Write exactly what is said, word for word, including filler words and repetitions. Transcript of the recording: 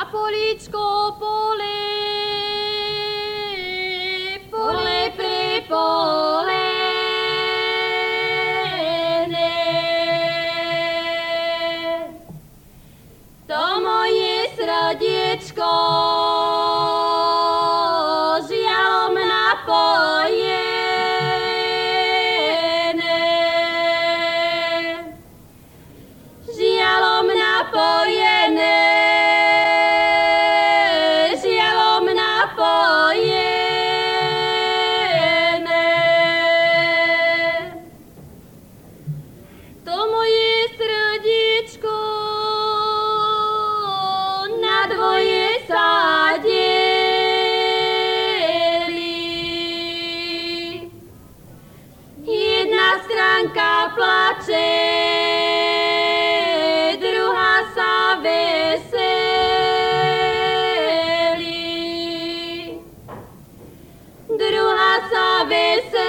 políčko, pole, pole pripolené. To moje srdiečko žialom napojené. Žialom napojené. Žialom napojené. To moje srdiečko na dvoje sa delí. Jedna stránka plače, druhá sa veselí. Druhá sa veselí.